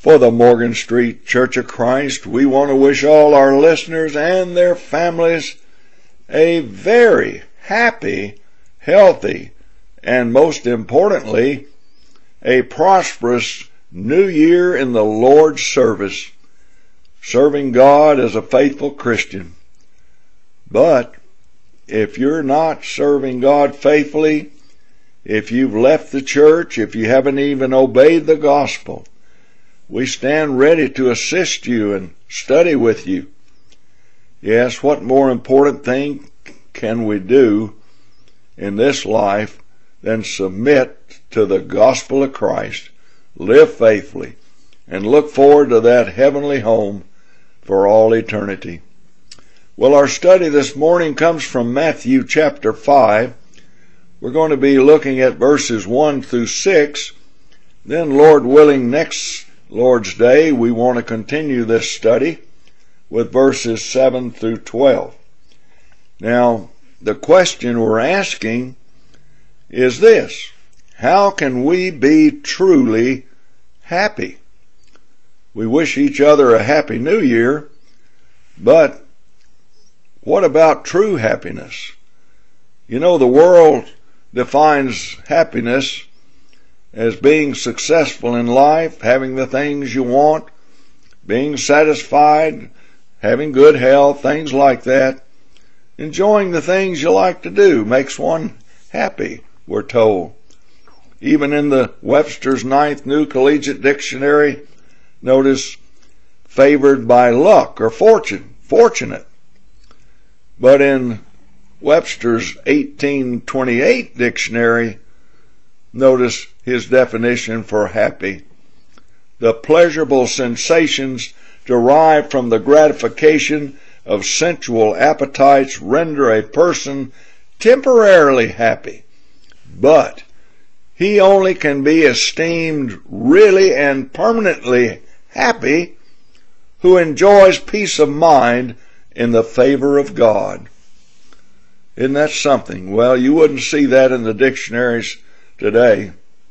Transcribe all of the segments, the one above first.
For the Morgan Street Church of Christ, we want to wish all our listeners and their families a very happy, healthy, and most importantly, a prosperous new year in the Lord's service, serving God as a faithful Christian. But if you're not serving God faithfully, if you've left the church, if you haven't even obeyed the gospel, we stand ready to assist you and study with you. Yes, what more important thing can we do in this life than submit to the gospel of Christ, live faithfully, and look forward to that heavenly home for all eternity. Well, our study this morning comes from Matthew chapter 5. We're going to be looking at verses 1 through 6. Then, Lord willing, next Lord's Day, we want to continue this study with verses 7 through 12. Now, the question we're asking is this: how can we be truly happy? We wish each other a happy new year, but what about true happiness? You know, the world defines happiness as being successful in life, having the things you want, being satisfied, having good health, things like that. Enjoying the things you like to do makes one happy, we're told. Even in the Webster's 9th New Collegiate Dictionary, notice favored by luck or fortune, fortunate. But in Webster's 1828 dictionary, notice his definition for happy: the pleasurable sensations derived from the gratification of sensual appetites render a person temporarily happy, but he only can be esteemed really and permanently happy who enjoys peace of mind in the favor of God. Isn't that something? Well, you wouldn't see that in the dictionaries today,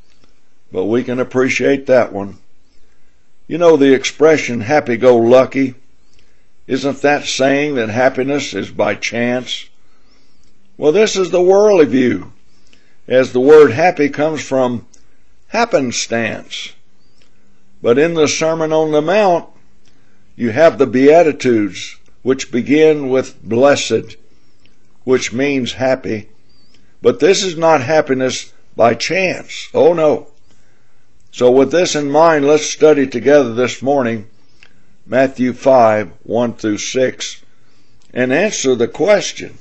but we can appreciate that one. You know the expression happy-go-lucky? Isn't that saying that happiness is by chance? Well, this is the worldly view, as the word happy comes from happenstance. But in the Sermon on the Mount, you have the Beatitudes, which begin with blessed, which means happy. But this is not happiness by chance. Oh no. So with this in mind, let's study together this morning Matthew 5, 1 through 6, and answer the question: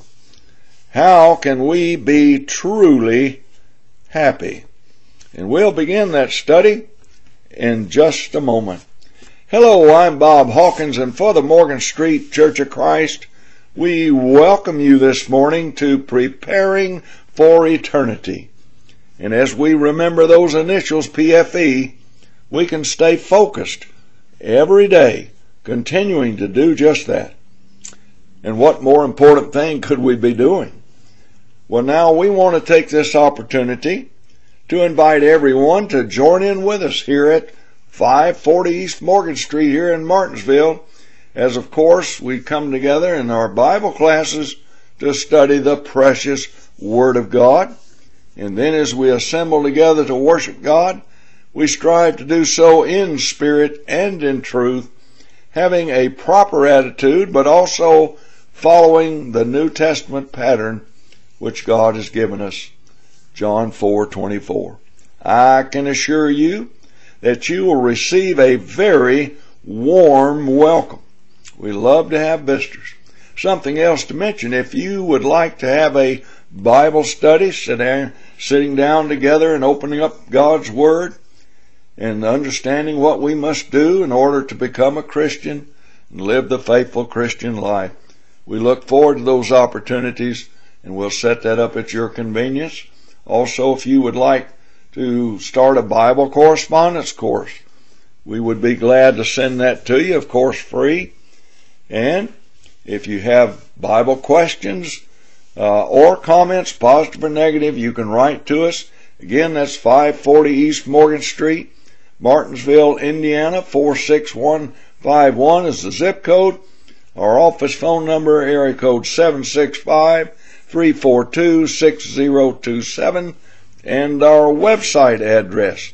how can we be truly happy? And we'll begin that study in just a moment. Hello, I'm Bob Hawkins, and for the Morgan Street Church of Christ, we welcome you this morning to Preparing for Eternity. And as we remember those initials, PFE, we can stay focused every day, continuing to do just that. And what more important thing could we be doing? Well, now we want to take this opportunity to invite everyone to join in with us here at 540 East Morgan Street here in Martinsville, as of course we come together in our Bible classes to study the precious Word of God. And then as we assemble together to worship God, we strive to do so in spirit and in truth, having a proper attitude, but also following the New Testament pattern which God has given us. John 4:24. I can assure you that you will receive a very warm welcome. We love to have visitors. Something else to mention: if you would like to have a Bible study, sitting down together and opening up God's Word and understanding what we must do in order to become a Christian and live the faithful Christian life, we look forward to those opportunities, and we'll set that up at your convenience. Also, if you would like to start a Bible correspondence course, we would be glad to send that to you, of course, free. And if you have Bible questions or comments, positive or negative, you can write to us. Again, that's 540 East Morgan Street, Martinsville, Indiana, 46151 is the zip code. Our office phone number, area code 765-342-6027, and our website address,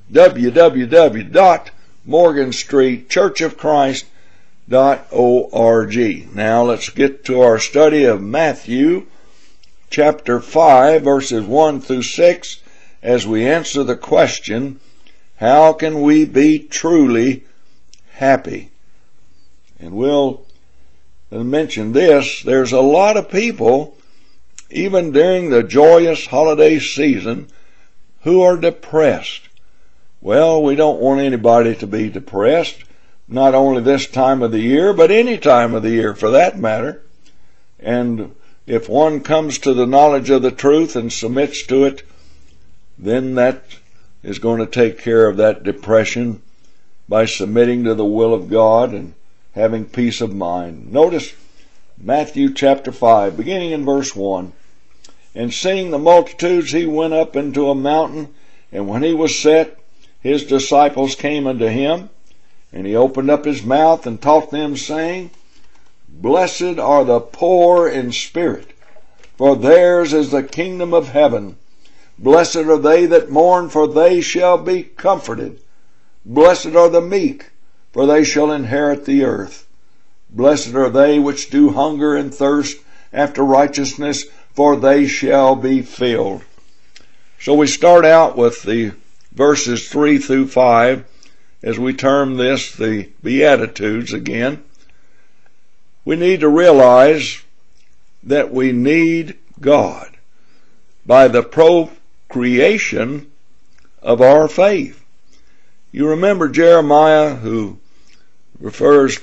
www.morganstreetchurchofchrist.org. Now let's get to our study of Matthew chapter 5, verses 1 through 6, as we answer the question, how can we be truly happy? And we'll mention this, there's a lot of people, even during the joyous holiday season, who are depressed. Well, we don't want anybody to be depressed, not only this time of the year, but any time of the year for that matter. And if one comes to the knowledge of the truth and submits to it, then that is going to take care of that depression by submitting to the will of God and having peace of mind. Notice Matthew chapter 5, beginning in verse 1. And seeing the multitudes, he went up into a mountain, and when he was set, his disciples came unto him, and he opened up his mouth and taught them, saying, Blessed are the poor in spirit, for theirs is the kingdom of heaven. Blessed are they that mourn, for they shall be comforted. Blessed are the meek, for they shall inherit the earth. Blessed are they which do hunger and thirst after righteousness, for they shall be filled. So we start out with the verses 3 through 5, as we term this the Beatitudes again. We need to realize that we need God by the procreation of our faith. You remember Jeremiah, who refers,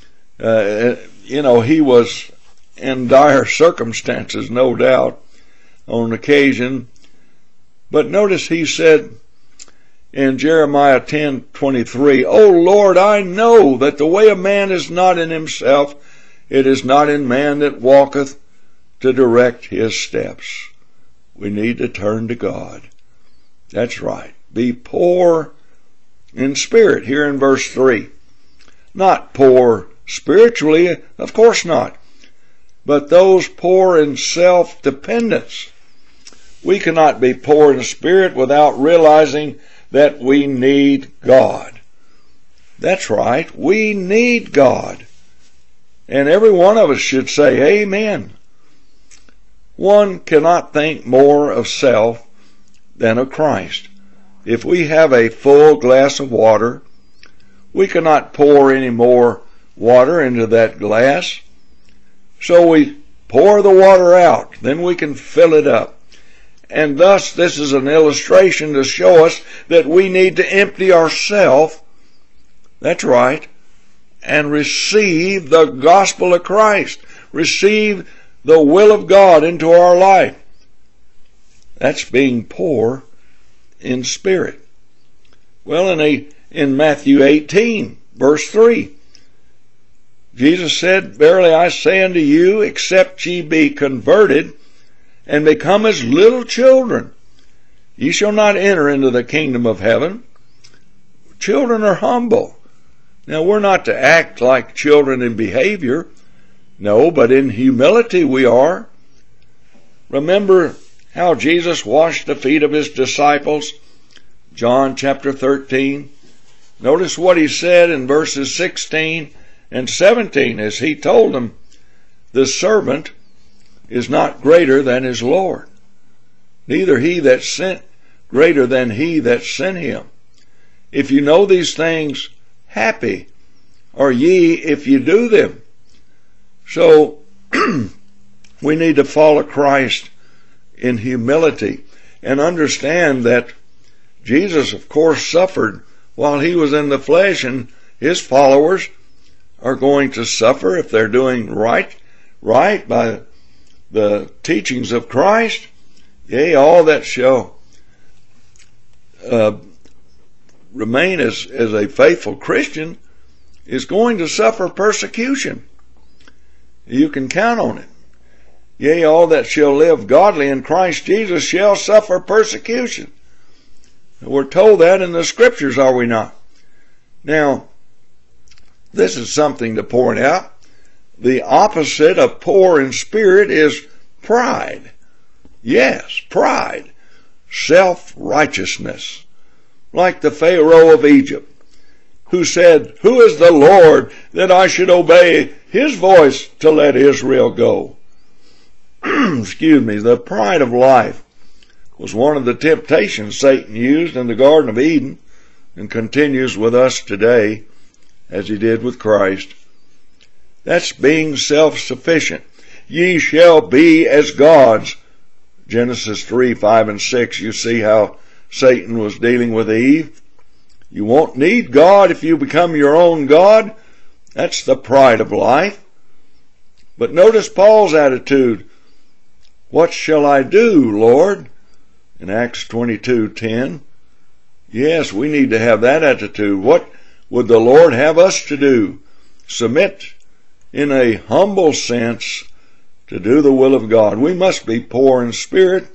he was in dire circumstances, no doubt, on occasion. But notice he said in Jeremiah 10:23, O Lord, I know that the way of man is not in himself, it is not in man that walketh to direct his steps. We need to turn to God. That's right. Be poor in spirit, here in verse 3. Not poor spiritually, of course not, but those poor in self-dependence. We cannot be poor in spirit without realizing that we need God. That's right, we need God. And every one of us should say, Amen. One cannot think more of self than of Christ. If we have a full glass of water, we cannot pour any more water into that glass. So we pour the water out, then we can fill it up. And thus this is an illustration to show us that we need to empty ourselves, that's right, and receive the gospel of Christ. Receive the will of God into our life. That's being poor in spirit. Well, in Matthew 18, verse 3, Jesus said, Verily I say unto you, except ye be converted and become as little children, ye shall not enter into the kingdom of heaven. Children are humble. Now, we're not to act like children in behavior. No, but in humility we are. Remember how Jesus washed the feet of his disciples? John chapter 13. Notice what he said in verses 16 and 17 as he told them, the servant is not greater than his Lord, neither he that sent greater than he that sent him. If you know these things, happy are ye if you do them. So we need to follow Christ in humility and understand that Jesus, of course, suffered while he was in the flesh, and his followers are going to suffer if they're doing right by the teachings of Christ. Yea, all that shall remain as a faithful Christian is going to suffer persecution. You can count on it. Yea, all that shall live godly in Christ Jesus shall suffer persecution. We're told that in the scriptures, are we not? Now, this is something to point out. The opposite of poor in spirit is pride. Yes, pride. Self-righteousness. Like the Pharaoh of Egypt, who said, "Who is the Lord that I should obey his voice to let Israel go?" Excuse me. The pride of life was one of the temptations Satan used in the Garden of Eden and continues with us today as he did with Christ. That's being self-sufficient. Ye shall be as gods. Genesis 3, 5, and 6. You see how Satan was dealing with Eve. You won't need God if you become your own God. That's the pride of life. But notice Paul's attitude. What shall I do, Lord? In Acts 22:10. Yes, we need to have that attitude. What would the Lord have us to do? Submit in a humble sense to do the will of God. We must be poor in spirit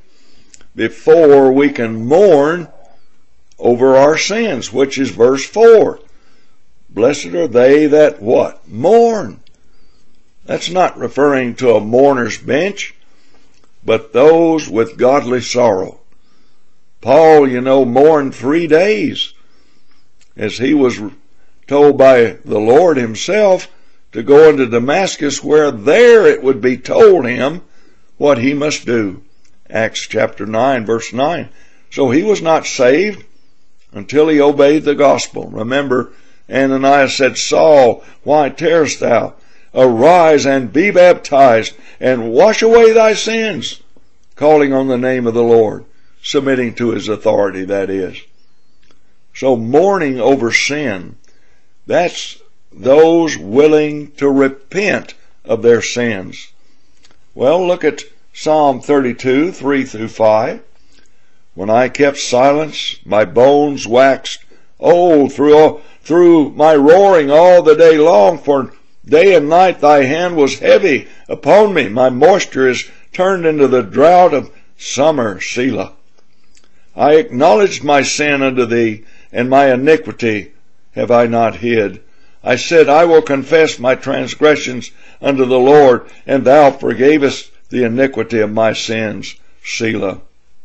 before we can mourn over our sins, which is verse 4. Blessed are they that what? Mourn. That's not referring to a mourner's bench, but those with godly sorrow. Paul, mourned 3 days as he was told by the Lord himself to go into Damascus, where there it would be told him what he must do. Acts chapter 9, verse 9. So he was not saved until he obeyed the gospel. Remember, Ananias said, "Saul, why tarriest thou? Arise and be baptized and wash away thy sins," calling on the name of the Lord, submitting to his authority, that is. So mourning over sin, that's those willing to repent of their sins. Well, look at Psalm 32, 3 through 5. When I kept silence, my bones waxed old through my roaring all the day long, for day and night thy hand was heavy upon me. My moisture is turned into the drought of summer, Selah. I acknowledged my sin unto thee, and my iniquity have I not hid. I said, I will confess my transgressions unto the Lord, and thou forgavest the iniquity of my sins, Selah.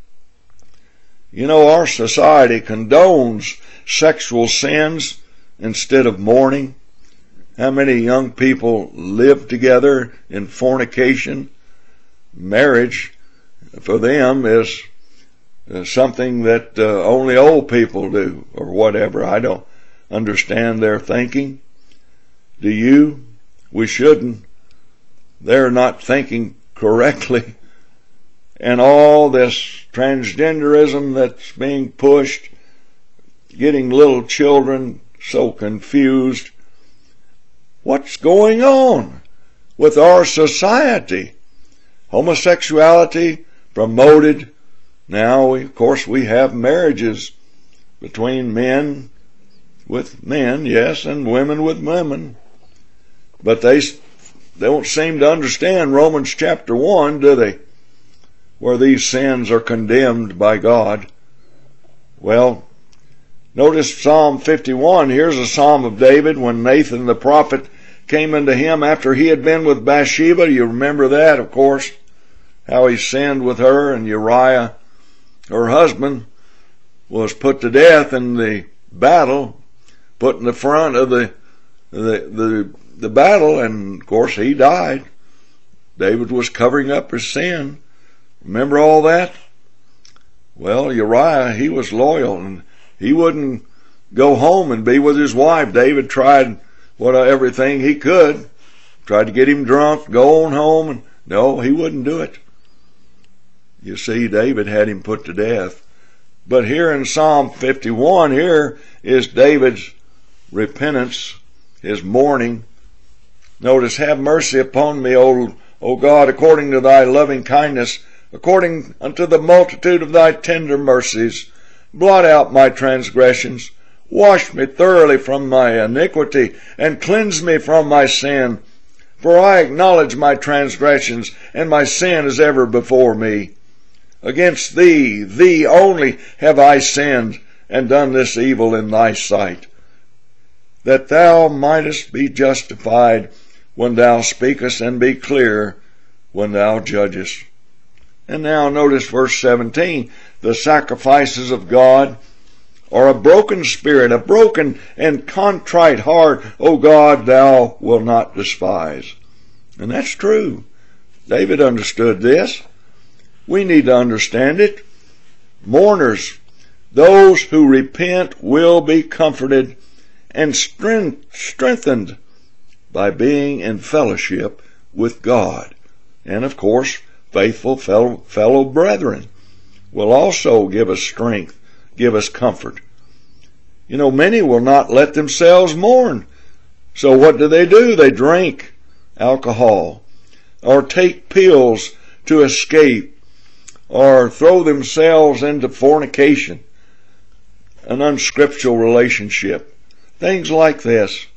Our society condones sexual sins instead of mourning. How many young people live together in fornication? Marriage, for them, is something that only old people do, or whatever. I don't understand their thinking. Do you? We shouldn't. They're not thinking correctly. And all this transgenderism that's being pushed, getting little children so confused. What's going on with our society? Homosexuality promoted. Now, of course, we have marriages between men with men, yes, and women with women. But they don't seem to understand Romans chapter 1, do they? Where these sins are condemned by God. Well, notice Psalm 51. Here's a psalm of David when Nathan the prophet came unto him after he had been with Bathsheba. You remember that, of course, how he sinned with her, and Uriah, her husband, was put to death in the battle, put in the front of the battle, and of course he died. David was covering up his sin. Remember all that? Well, Uriah, he was loyal, and he wouldn't go home and be with his wife. David tried everything he could, tried to get him drunk, go on home, and no, he wouldn't do it. You see, David had him put to death. But here in Psalm 51, here is David's repentance, his mourning. Notice, have mercy upon me, O God, according to thy loving kindness, according unto the multitude of thy tender mercies. Blot out my transgressions. Wash me thoroughly from my iniquity, and cleanse me from my sin. For I acknowledge my transgressions, and my sin is ever before me. Against thee only have I sinned, and done this evil in thy sight, that thou mightest be justified when thou speakest, and be clear when thou judgest. And now notice verse 17. The sacrifices of God are a broken spirit, a broken and contrite heart, O God, thou wilt not despise. And that's true. David understood this. We need to understand it. Mourners, those who repent, will be comforted and strengthened by being in fellowship with God. And of course, faithful fellow brethren will also give us strength, give us comfort. You know, many will not let themselves mourn. So what do? They drink alcohol, or take pills to escape, or throw themselves into fornication, an unscriptural relationship, things like this.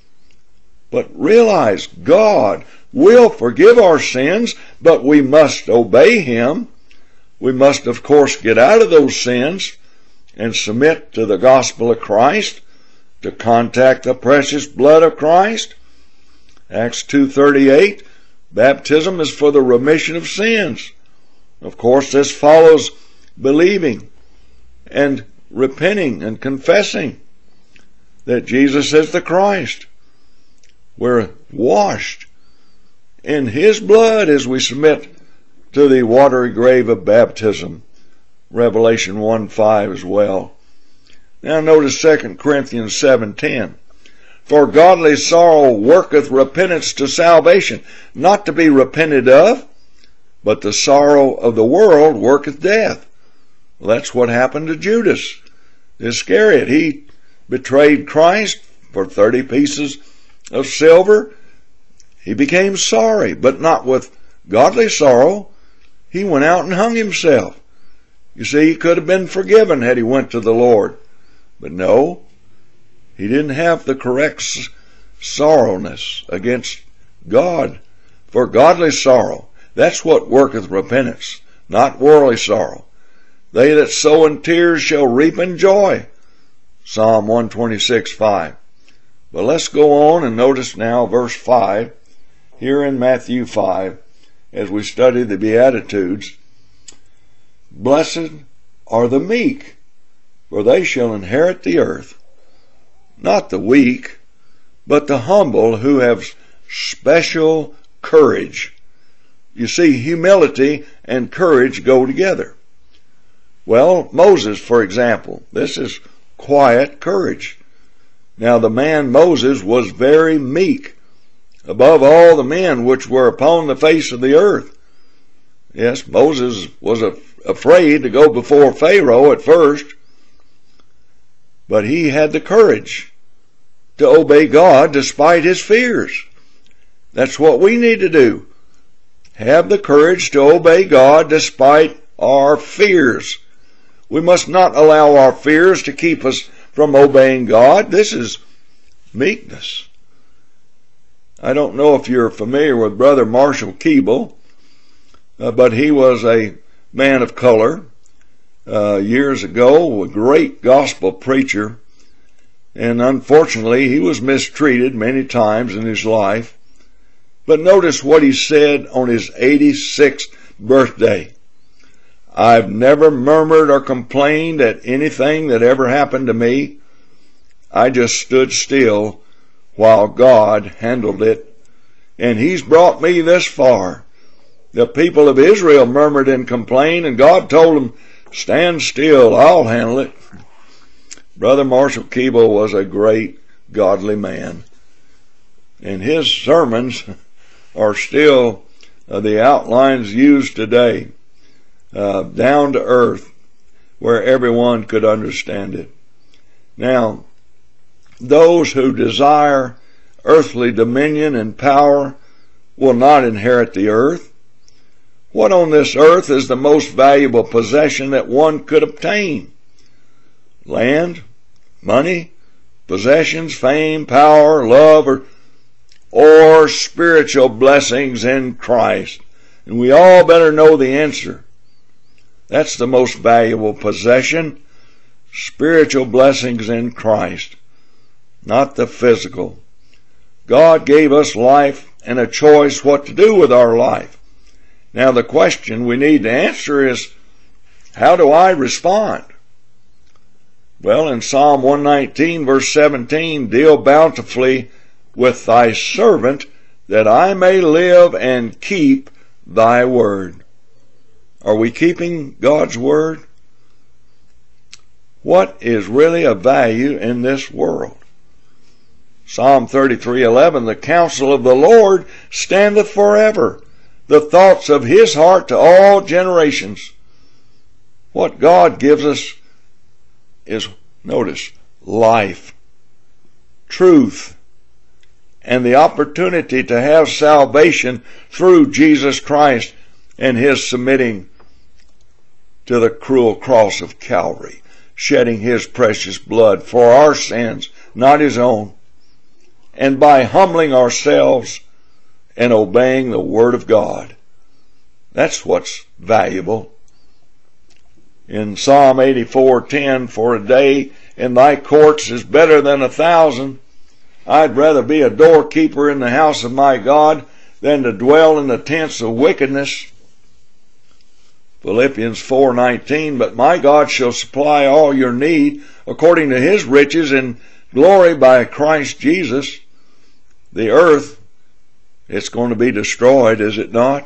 But realize God will forgive our sins, but we must obey Him. We must, of course, get out of those sins and submit to the gospel of Christ, to contact the precious blood of Christ. Acts 2:38, baptism is for the remission of sins. Of course, this follows believing and repenting and confessing that Jesus is the Christ. We're washed in His blood as we submit to the watery grave of baptism. Revelation 1:5 as well. Now notice 2 Corinthians 7:10. For godly sorrow worketh repentance to salvation, not to be repented of, but the sorrow of the world worketh death. Well, that's what happened to Judas Iscariot. He betrayed Christ for 30 pieces of silver. He became sorry, but not with godly sorrow. He went out and hung himself. You see, he could have been forgiven had he went to the Lord. But no, he didn't have the correct sorrowness against God. For godly sorrow, that's what worketh repentance, not worldly sorrow. They that sow in tears shall reap in joy. Psalm 126:5. But let's go on and notice now verse 5 here in Matthew 5 as we study the Beatitudes. Blessed are the meek, for they shall inherit the earth. Not the weak, but the humble who have special courage. You see, humility and courage go together. Well, Moses, for example, this is quiet courage. Now the man Moses was very meek, above all the men which were upon the face of the earth. Yes, Moses was afraid to go before Pharaoh at first, but he had the courage to obey God despite his fears. That's what we need to do. Have the courage to obey God despite our fears. We must not allow our fears to keep us from obeying God. This is meekness. I don't know if you're familiar with Brother Marshall Keeble, but he was a man of color years ago, a great gospel preacher, and unfortunately he was mistreated many times in his life. But notice what he said on his 86th birthday. I've never murmured or complained at anything that ever happened to me. I just stood still while God handled it, and He's brought me this far. The people of Israel murmured and complained, and God told them, stand still, I'll handle it. Brother Marshall Keeble was a great godly man, and his sermons are still the outlines used today, down to earth, where everyone could understand it. Now, those who desire earthly dominion and power will not inherit the earth. What on this earth is the most valuable possession that one could obtain? Land, money, possessions, fame, power, love, or spiritual blessings in Christ? And we all better know the answer. That's the most valuable possession. spiritual blessings in Christ, not the physical. God gave us life and a choice what to do with our life. Now the question we need to answer is, how do I respond? Well, in Psalm 119 verse 17, deal bountifully with thy servant, that I may live and keep thy word. Are we keeping God's word? What is really of value in this world? Psalm 33:11, the counsel of the Lord standeth forever, the thoughts of his heart to all generations. What God gives us is, notice, life, truth, and the opportunity to have salvation through Jesus Christ and his submitting to the cruel cross of Calvary, shedding his precious blood for our sins, not his own, and by humbling ourselves and obeying the Word of God. That's what's valuable. In Psalm 84:10, for a day in thy courts is better than 1,000. I'd rather be a doorkeeper in the house of my God than to dwell in the tents of wickedness. Philippians 4:19, but my God shall supply all your need according to his riches in glory by Christ Jesus. The earth, it's going to be destroyed, is it not?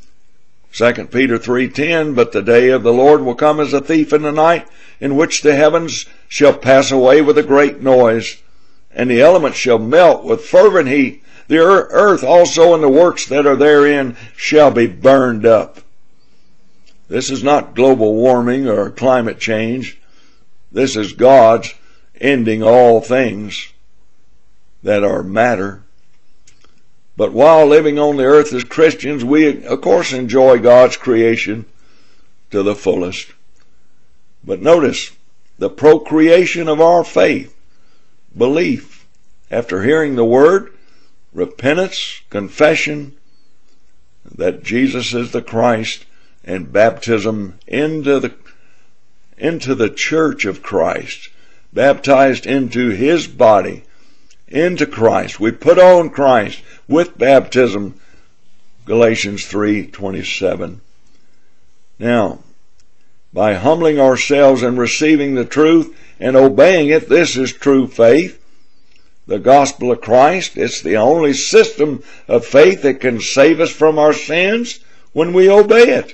2 Peter 3:10, but the day of the Lord will come as a thief in the night, in which the heavens shall pass away with a great noise, and the elements shall melt with fervent heat. The earth also and the works that are therein shall be burned up. This is not global warming or climate change. This is God's ending all things that are matter. But while living on the earth as Christians, we of course enjoy God's creation to the fullest. But notice the procreation of our faith, belief, after hearing the word, repentance, confession that Jesus is the Christ, and baptism into the church of Christ, baptized into his body, into Christ. We put on Christ with baptism, Galatians 3:27. Now, by humbling ourselves and receiving the truth and obeying it, this is true faith. The gospel of Christ, it's the only system of faith that can save us from our sins when we obey it.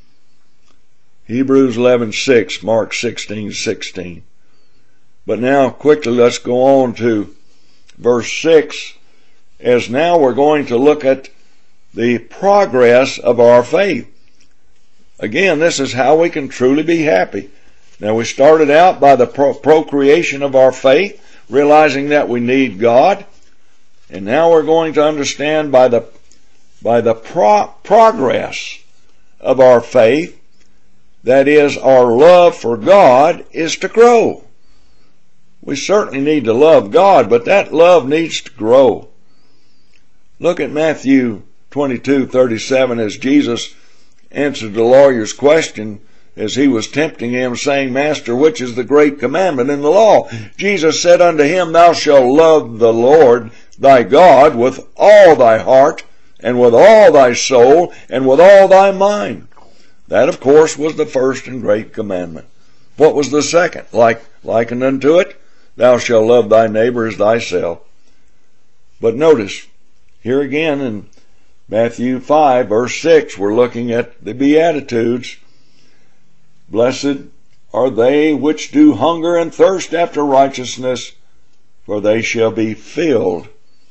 Hebrews 11:6, Mark 16:16. But now quickly let's go on to verse 6, as now we're going to look at the progress of our faith. Again, this is how we can truly be happy. Now we started out by the procreation of our faith, realizing that we need God. And now we're going to understand by the progress of our faith, that is, our love for God is to grow. We certainly need to love God, but that love needs to grow. Look at Matthew 22:37 as Jesus answered the lawyer's question as he was tempting him, saying, Master, which is the great commandment in the law? Jesus said unto him, Thou shalt love the Lord thy God with all thy heart, and with all thy soul, and with all thy mind. That, of course, was the first and great commandment. What was the second? Likened unto it, Thou shalt love thy neighbor as thyself. But notice, here again in Matthew 5, verse 6, we're looking at the Beatitudes. Blessed are they which do hunger and thirst after righteousness, for they shall be filled.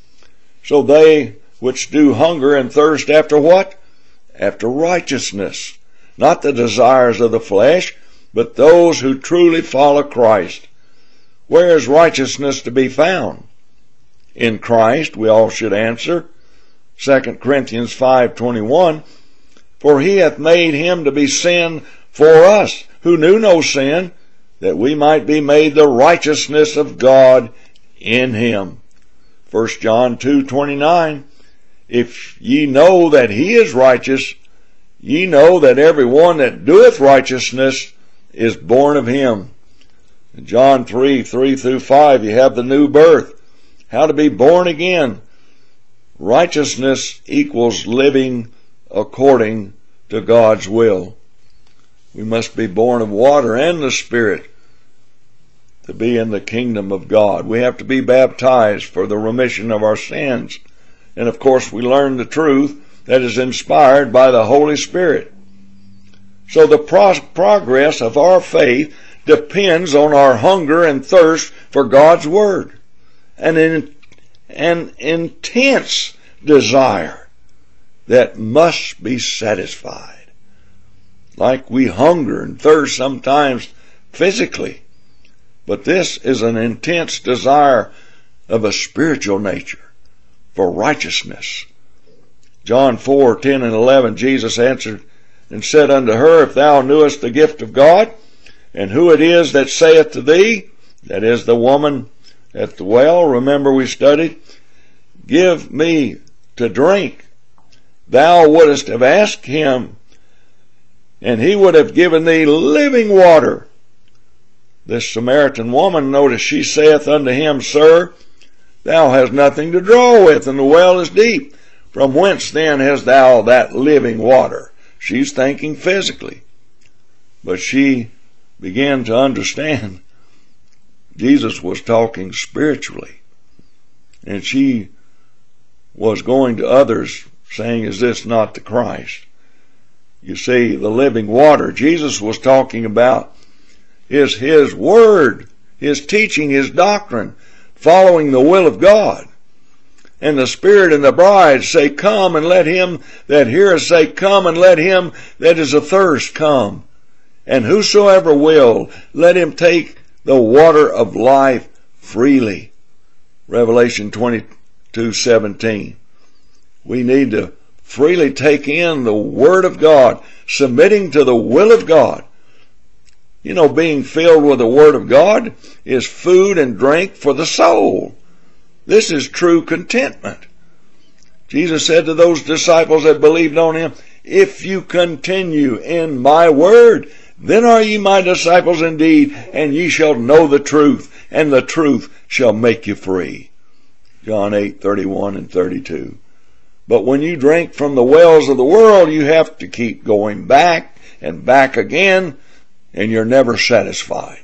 So they which do hunger and thirst after what? After righteousness. Not the desires of the flesh, but those who truly follow Christ. Where is righteousness to be found? In Christ, we all should answer. 2 Corinthians 5:21, for he hath made him to be sin for us, who knew no sin, that we might be made the righteousness of God in him. 1 John 2:29, if ye know that he is righteous, ye know that every one that doeth righteousness is born of him. In John 3:3-5, you have the new birth, how to be born again. Righteousness equals living according to God's will. We must be born of water and the Spirit to be in the kingdom of God. We have to be baptized for the remission of our sins. And of course we learn the truth that is inspired by the Holy Spirit. So the progress of our faith depends on our hunger and thirst for God's Word. An intense desire that must be satisfied. Like we hunger and thirst sometimes physically. But this is an intense desire of a spiritual nature for righteousness. John 4:10-11, Jesus answered and said unto her, If thou knewest the gift of God, and who it is that saith to thee, that is the woman at the well, remember we studied, Give me to drink, thou wouldest have asked him, and he would have given thee living water. This Samaritan woman, notice, she saith unto him, Sir, thou hast nothing to draw with, and the well is deep. From whence then hast thou that living water? She's thinking physically. But she began to understand Jesus was talking spiritually. And she was going to others saying, Is this not the Christ? You see, the living water Jesus was talking about is His Word, His teaching, His doctrine, following the will of God. And the Spirit and the bride say, Come, and let him that heareth say, Come, and let him that is athirst come. And whosoever will, let him take the water of life freely. Revelation 22:17. We need to freely take in the Word of God, submitting to the will of God. You know, being filled with the Word of God is food and drink for the soul. This is true contentment. Jesus said to those disciples that believed on Him, If you continue in my word, then are ye my disciples indeed, and ye shall know the truth, and the truth shall make you free. John 8:31-32. But when you drink from the wells of the world, you have to keep going back and back again, and you're never satisfied.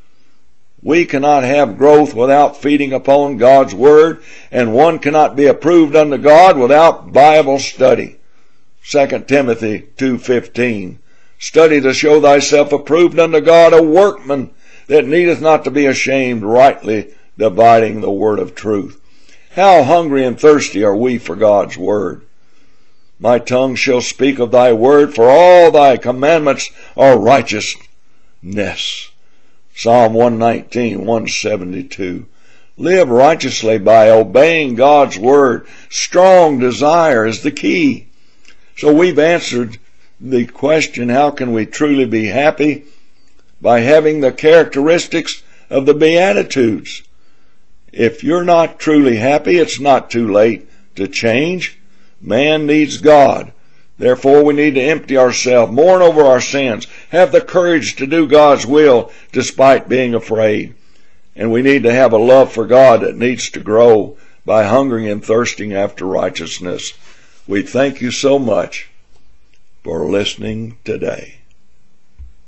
We cannot have growth without feeding upon God's Word, and one cannot be approved unto God without Bible study. 2 Timothy 2:15. Study to show thyself approved unto God, a workman that needeth not to be ashamed, rightly dividing the word of truth. How hungry and thirsty are we for God's Word. My tongue shall speak of thy word, for all thy commandments are righteousness. Psalm 119:172. Live righteously by obeying God's Word. Strong desire is the key. So we've answered the question, how can we truly be happy? By having the characteristics of the Beatitudes. If you're not truly happy, it's not too late to change. Man needs God. Therefore, we need to empty ourselves, mourn over our sins, have the courage to do God's will despite being afraid. And we need to have a love for God that needs to grow by hungering and thirsting after righteousness. We thank you so much for listening today.